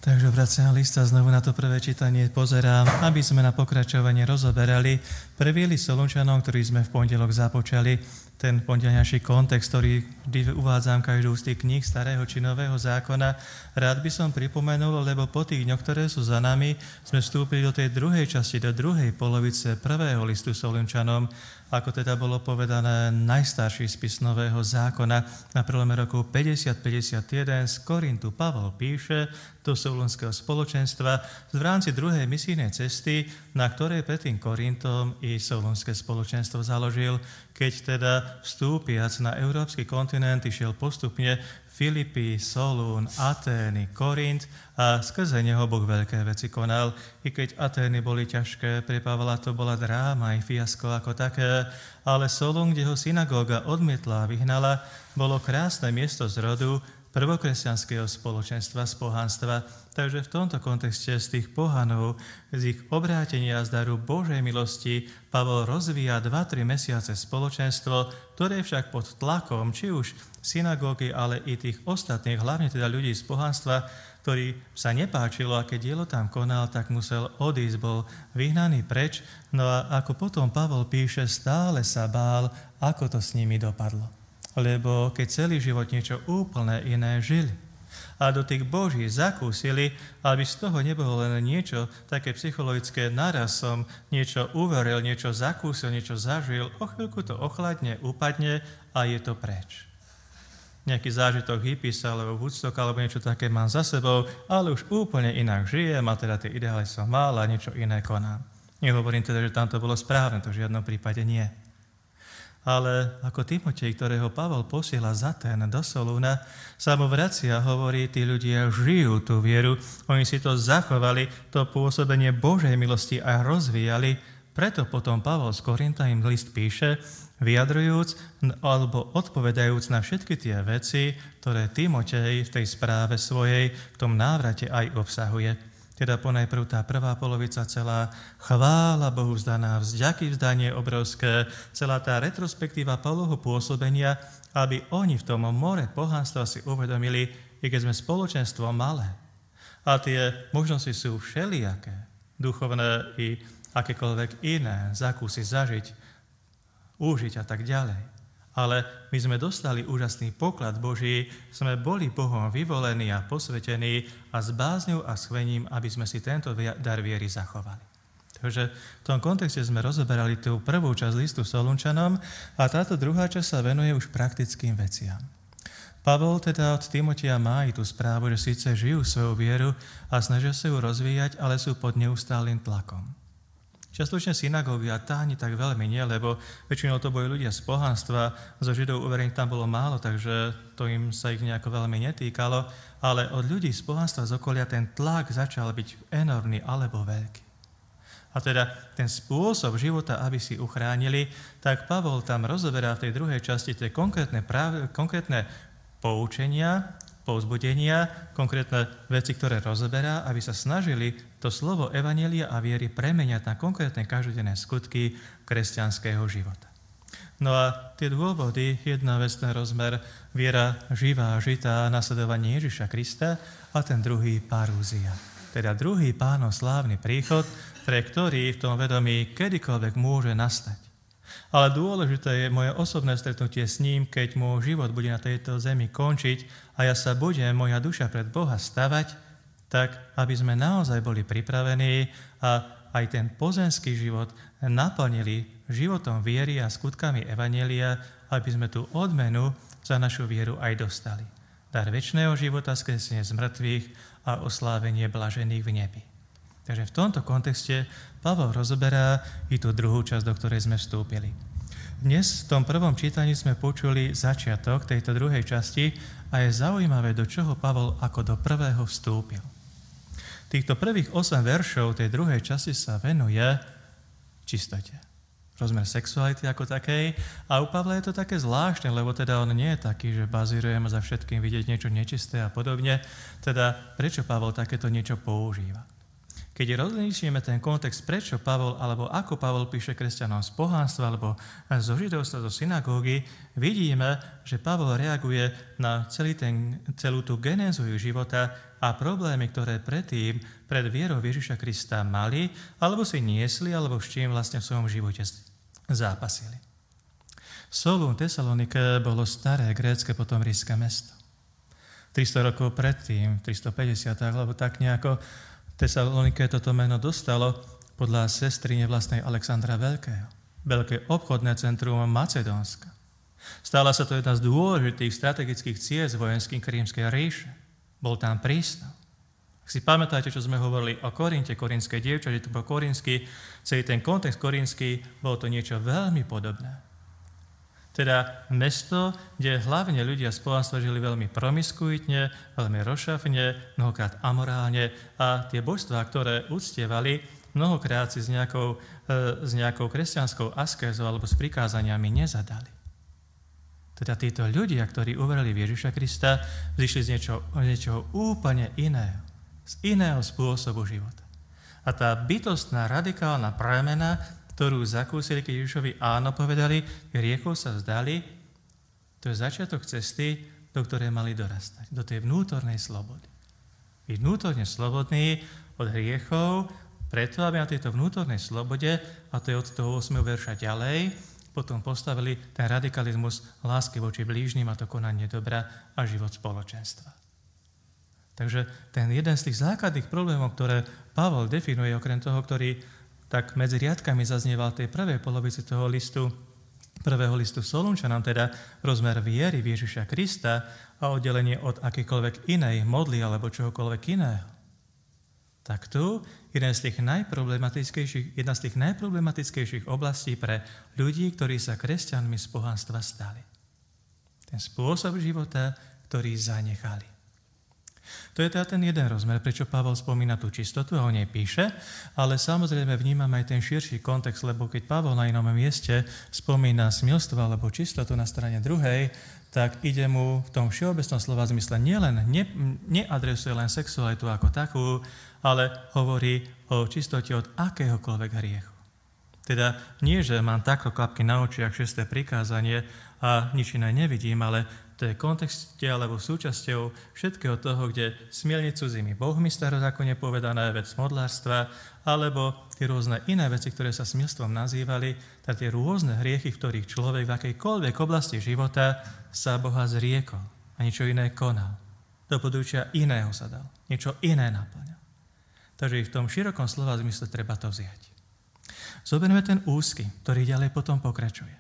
Takže obraciam list a znovu na to prvé čítanie pozerám, aby sme na pokračovanie rozoberali prvý list Solunčanom, ktorý sme v pondelok započali. Ten pondelňajší kontext, ktorý vždy uvádzam každú z tých kníh Starého či Nového zákona, rád by som pripomenul, lebo po tých dňoch, ktoré sú za nami, sme vstúpili do tej druhej časti, do druhej polovice prvého listu Solunčanom, ako teda bolo povedané, najstarší spis Nového zákona. Na prelome rokov 50-51 z Korintu Pavol píše do Solunského spoločenstva v rámci druhej misijnej cesty, na ktorej pred tým Korintom i Solunské spoločenstvo založil, keď teda vstúpiac na európsky kontinent išiel postupne Filipy, Solún, Atény, Korint a skrze neho Boh veľké veci konal. I keď Atény boli ťažké, pre Pavla to bola dráma aj fiasko ako také, ale Solún, kde ho synagóga odmietla a vyhnala, bolo krásne miesto zrodu prvokresťanského spoločenstva z pohanstva. Takže v tomto kontexte z tých pohanov, z ich obrátenia z daru Božej milosti, Pavol rozvíja 2-3 mesiace spoločenstvo, ktoré však pod tlakom, či už synagógy, ale i tých ostatných, hlavne teda ľudí z pohanstva, ktorý sa nepáčilo, a keď dielo tam konal, tak musel odísť, bol vyhnaný preč. No a ako potom Pavol píše, stále sa bál, ako to s nimi dopadlo. Lebo keď celý život niečo úplne iné žili a do tých Boží zakúsili, aby z toho nebolo len niečo také psychologické, naraz som niečo uveril, niečo zakúsil, niečo zažil, o chvíľku to ochladne, upadne a je to preč. Nejaký zážitok hippies alebo Woodstock alebo niečo také mám za sebou, ale už úplne inak žijem a teda tie ideály som mal a niečo iné konám. Nehovorím teda, že tam to bolo správne, to v žiadnom prípade nie. Ale ako Timotej, ktorého Pavol posiela za ten do Solúna, sa mu vracia, hovorí, tí ľudia žijú tú vieru, oni si to zachovali, to pôsobenie Božej milosti a rozvíjali, preto potom Pavol z Korinta im list píše, vyjadrujúc alebo odpovedajúc na všetky tie veci, ktoré Timotej v tej správe svojej, v tom návrate aj obsahuje. Teda ponajprv tá prvá polovica celá, chvála Bohu vzdaná, vďaky vzdanie obrovské, celá tá retrospektíva Pavlovho pôsobenia, aby oni v tom more pohanstva si uvedomili, i keď sme spoločenstvo malé. A tie možnosti sú všelijaké, duchovné i akékoľvek iné, zakúsiť, zažiť, užiť a tak ďalej. Ale my sme dostali úžasný poklad Boží, sme boli Bohom vyvolení a posvetení a s bázňou a schvením, aby sme si tento dar viery zachovali. Takže v tom kontexte sme rozoberali tú prvú časť listu Solunčanom a táto druhá časť sa venuje už praktickým veciam. Pavol teda od Timotia má i tú správu, že síce žijú svoju vieru a snažia sa ju rozvíjať, ale sú pod neustálým tlakom. Častočne synagógy a tá ani tak veľmi nie, lebo väčšinou to boli ľudia z pohanstva, zo Židov uverených tam bolo málo, takže to im sa ich nejako veľmi netýkalo, ale od ľudí z pohanstva z okolia ten tlak začal byť enormný alebo veľký. A teda ten spôsob života, aby si uchránili, tak Pavol tam rozoberá v tej druhej časti tie konkrétne poučenia, povzbudenia, konkrétne veci, ktoré rozoberá, aby sa snažili to slovo evanjelia a viery premeniať na konkrétne každodenné skutky kresťanského života. No a tie dôvody, jedna vec, ten rozmer, viera živá, žitá, nasledovanie Ježiša Krista a ten druhý parúzia. Teda druhý Pánov slávny príchod, pre ktorý v tom vedomí kedykoľvek môže nastať. Ale dôležité je moje osobné stretnutie s ním, keď môj život bude na tejto zemi končiť a ja sa budem, moja duša pred Boha stavať, tak aby sme naozaj boli pripravení a aj ten pozemský život naplnili životom viery a skutkami evanjelia, aby sme tú odmenu za našu vieru aj dostali. Dar večného života, skresenie z mŕtvych a oslávenie blažených v nebi. Takže v tomto kontexte Pavol rozoberá i tú druhú časť, do ktorej sme vstúpili. Dnes v tom prvom čítaní sme počuli začiatok tejto druhej časti a je zaujímavé, do čoho Pavol ako do prvého vstúpil. Týchto prvých 8 veršov tej druhej časti sa venuje čistote. Rozmer sexuality ako takej. A u Pavla je to také zvláštne, lebo teda on nie je taký, že bazírujeme za všetkým vidieť niečo nečisté a podobne. Teda prečo Pavol takéto niečo používa? Keď rozlíšime ten kontext, prečo Pavol, alebo ako Pavol píše kresťanom z pohánstva, alebo zo židovstva, zo synagógy, vidíme, že Pavol reaguje na celú tú genézu života a problémy, ktoré predtým, pred vierou Ježiša Krista mali, alebo si niesli, alebo s čím vlastne v svojom živote zápasili. Solún Tesalonike bolo staré grécke, potom ríšske mesto. 300 rokov predtým, 350, alebo tak nejako, Tesalonike toto meno dostalo podľa sestrine vlastnej Alexandra Veľkého. Veľké obchodné centrum Macedónska. Stala sa to jedna z dôležitých strategických ciest vojenských Rímskej ríše. Bol tam prístav. Ak si pamätáte, čo sme hovorili o Korinte, korintské dievča, že to bol korinský, celý ten kontext korinský, bolo to niečo veľmi podobné. Teda mesto, kde hlavne ľudia z pohanstva žili veľmi promiskuitne, veľmi rozšafne, mnohokrát amorálne a tie božstvá, ktoré uctievali, mnohokrát si s nejakou kresťanskou askézou alebo s prikázaniami nezadali. Teda títo ľudia, ktorí uverili v Ježiša Krista, zišli z niečoho úplne iného, z iného spôsobu života. A tá bytostná, radikálna premena, ktorú zakúsili, keď Ježišovi áno povedali, hriechov sa vzdali, to je začiatok cesty, do ktorej mali dorastať, do tej vnútornej slobody. Byť vnútorne slobodný od hriechov, preto, aby na tejto vnútornej slobode, a to je od toho 8. verša ďalej, potom postavili ten radikalizmus lásky voči blížnym a to konanie dobra a život spoločenstva. Takže ten jeden z tých základných problémov, ktoré Pavol definuje, okrem toho, ktorý tak medzi riadkami zaznieval tej prvej polovici toho prvého listu Solunčanom, teda rozmer viery v Ježiša Krista a oddelenie od akýkoľvek inej modly alebo čohokoľvek iného. Tak tu jedna z tých najproblematickejších oblastí pre ľudí, ktorí sa kresťanmi z pohanstva stali. Ten spôsob života, ktorý zanechali. To je teda ten jeden rozmer, prečo Pavol spomína tú čistotu a o nej píše, ale samozrejme vnímame aj ten širší kontext, lebo keď Pavol na inom mieste spomína smilstvo alebo čistotu na strane druhej, tak ide mu v tom všeobecnom slova zmysle neadresuje len sexualitu ako takú, ale hovorí o čistote od akéhokoľvek hriechu. Teda nie, že mám takto klapky na očiach, 6. prikázanie a nič iné nevidím, ale to je kontexte alebo súčasťou všetkého toho, kde smielne cudzými bohmi starozákonne povedané vec modlárstva, alebo tie rôzne iné veci, ktoré sa smilstvom nazývali, tak tie rôzne hriechy, v ktorých človek v akejkoľvek oblasti života sa Boha zriekol a niečo iné konal. Do podučia iného sa dal, niečo iné naplňal. Takže i v tom širokom slova zmysle treba to vziať. Zoberme ten úzky, ktorý ďalej potom pokračuje.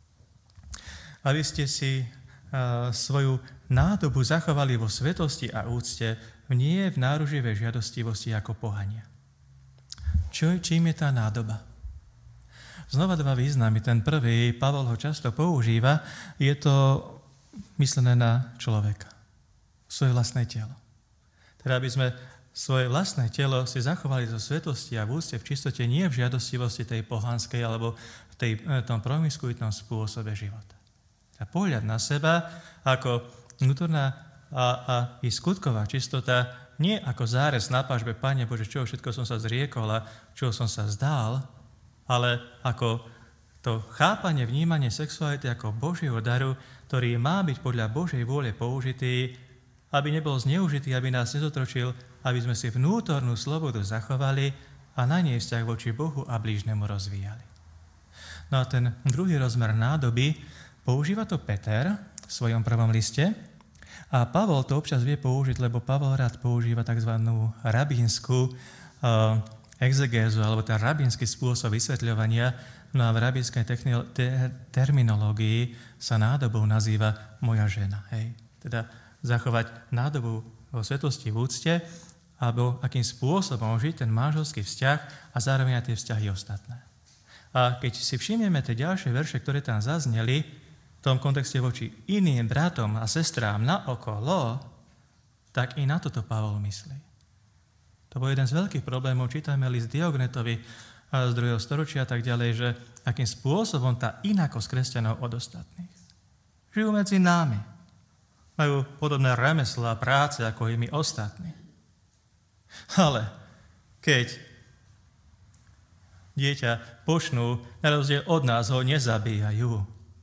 Aby ste si svoju nádobu zachovali vo svetosti a úcte, nie v náruživej žiadostivosti ako pohania. Čím je tá nádoba? Znova dva významy. Ten prvý, Pavol ho často používa, je to myslené na človeka, svoje vlastné telo. Teda aby sme svoje vlastné telo si zachovali zo svetosti a v úcte, v čistote, nie v žiadostivosti tej pohanskej alebo v tom promiskuitnom spôsobe života. A pohľad na seba ako vnútorná a i skutková čistota, nie ako zárez na pažbe, Pane Bože, čoho všetko som sa zriekol a čoho som sa vzdal, ale ako to chápanie, vnímanie sexuality ako Božieho daru, ktorý má byť podľa Božej vôle použitý, aby nebol zneužitý, aby nás nezotročil, aby sme si vnútornú slobodu zachovali a na nej vzťah voči Bohu a blížnemu rozvíjali. No a ten druhý rozmer nádoby používa to Peter v svojom prvom liste a Pavol to občas vie použiť, lebo Pavol rád používa tzv. Rabínsku exegézu, alebo ten rabínsky spôsob vysvetľovania. No a v rabínskej terminológii sa nádobou nazýva moja žena. Hej? Teda zachovať nádobu vo svetosti, v úcte, alebo akým spôsobom žiť ten manželský vzťah a zároveň aj tie vzťahy ostatné. A keď si všimneme tie ďalšie verše, ktoré tam zazneli, v tom kontexte voči iným bratom a sestrám naokolo, tak i na toto Pavol myslí. To bol jeden z veľkých problémov, čítame list Diognetovi z 2. storočia a tak ďalej, že akým spôsobom tá inakosť kresťanov od ostatných. Žijú medzi nami. Majú podobné remeslá a práce ako i my ostatní. Ale Keď dieťa počnú, na rozdiel od nás ho nezabíjajú.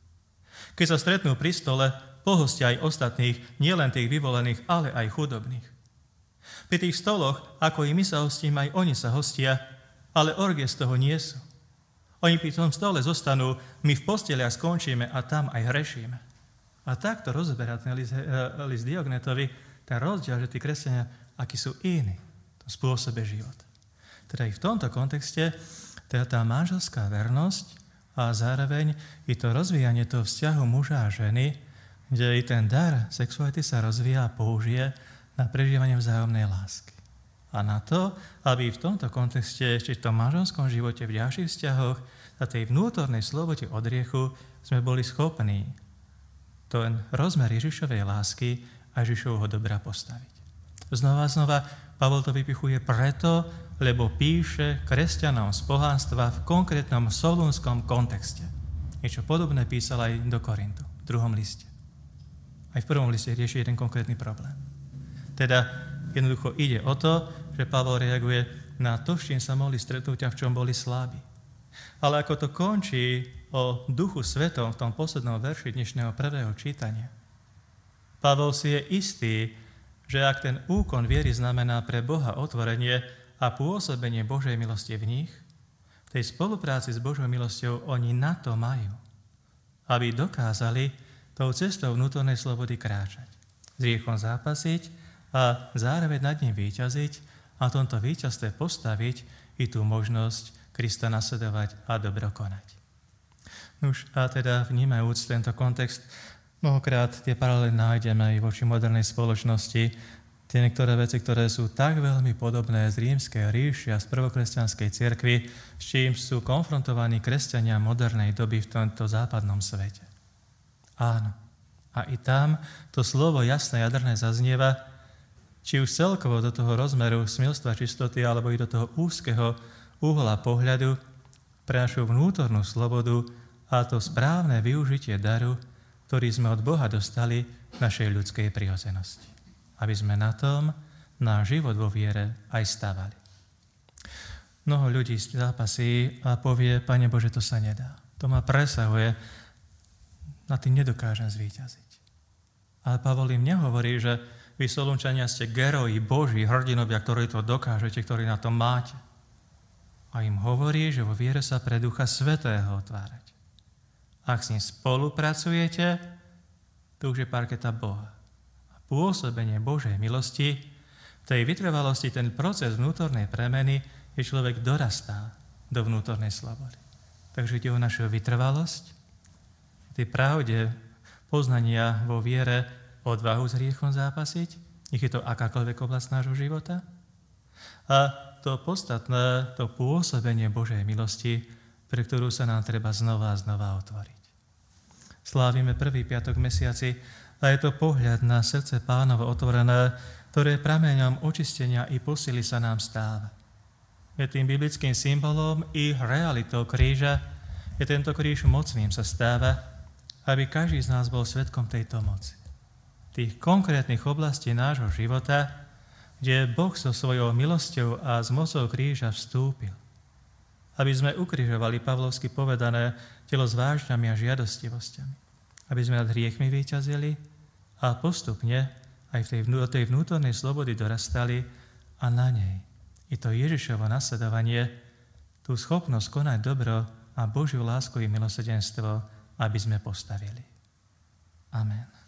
Keď sa stretnú pri stole, pohostia aj ostatných, nielen tých vyvolených, ale aj chudobných. Pri tých stoloch, ako i my sa hostíme, aj oni sa hostia, ale orgie z toho nie sú. Oni pri tom stole zostanú, my v posteliach skončíme a tam aj hrešíme. A takto rozoberá ten list Diognetovi ten rozdiel, že tí kresťania, akí sú iní v tom spôsobe života. Teda i v tomto kontexte teda tá manželská vernosť a zároveň i to rozvíjanie toho vzťahu muža a ženy, kde i ten dar sexuality sa rozvíja a použije na prežívanie vzájomnej lásky. A na to, aby v tomto kontexte ešte v tom manželskom živote, v ďalších vzťahoch, na tej vnútornej slobode od hriechu sme boli schopní ten rozmer Ježišovej lásky a Ježišovho dobra postaviť. Znova Pavol to vypichuje preto, lebo píše kresťanom z pohánstva v konkrétnom solúnskom kontexte. Niečo podobné písal aj do Korintu, v 2. liste. Aj v 1. liste rieši jeden konkrétny problém. Teda jednoducho ide o to, že Pavol reaguje na to, s čím sa mohli stretnúť a v čom boli slabí. Ale ako to končí o Duchu Svetom v tom poslednom verši dnešného prvého čítania, Pavol si je istý, že ak ten úkon viery znamená pre Boha otvorenie a pôsobenie Božej milosti v nich, v tej spolupráci s Božou milosťou oni na to majú, aby dokázali tou cestou vnútornej slobody kráčať, s hriechom zápasiť a zároveň nad ním víťaziť a v tomto víťazstve postaviť i tú možnosť Krista nasledovať a dobro konať. Nuž a teda vnímajúc tento kontext, mnohokrát tie paralely nájdeme aj voči modernej spoločnosti, tie niektoré veci, ktoré sú tak veľmi podobné z rímskej ríši a z prvokresťanskej cirkvi, s čím sú konfrontovaní kresťania modernej doby v tomto západnom svete. Áno, a i tam to slovo jasné a jadrné zaznieva, či už celkovo do toho rozmeru smilstva, čistoty, alebo i do toho úzkeho uhla pohľadu pre našu vnútornú slobodu a to správne využitie daru, ktorý sme od Boha dostali v našej ľudskej prirodzenosti. Aby sme na tom náš život vo viere aj stávali. Mnoho ľudí zápasí a povie, Pane Bože, to sa nedá. To ma presahuje, na tým nedokážem zvíťaziť. Ale Pavol im nehovorí, že vy Solunčania ste geroji, Boží, hrdinovia, ktorí to dokážete, ktorí na to máte. A im hovorí, že vo viere sa pre Ducha Svätého otvárať. Ak s ním spolupracujete, to už je parketa Boha. A pôsobenie Božej milosti, v tej vytrvalosti, ten proces vnútornej premeny, je človek dorastá do vnútornej slobody. Takže ide o našu vytrvalosť, tej pravde poznania vo viere, odvahu s hriechom zápasiť, nech je to akákoľvek oblasť nášho života. A to podstatné, to pôsobenie Božej milosti, pre ktorú sa nám treba znova a znova otvoriť. Slávime prvý piatok v mesiaci a je to pohľad na srdce Pánovo otvorené, ktoré prameňom očistenia i posily sa nám stáva. Je tým biblickým symbolom i realitou kríža, je tento kríž mocným sa stáva, aby každý z nás bol svedkom tejto moci. Tých konkrétnych oblastí nášho života, kde Boh so svojou milosťou a s mocou kríža vstúpil. Aby sme ukrižovali, pavlovsky povedané, telo s vášňami a žiadostivosťami. Aby sme nad hriechmi víťazili a postupne aj do tej vnútornej slobody dorastali a na nej i to Ježišovo nasledovanie, tú schopnosť konať dobro a Božiu lásku i milosrdenstvo, aby sme postavili. Amen.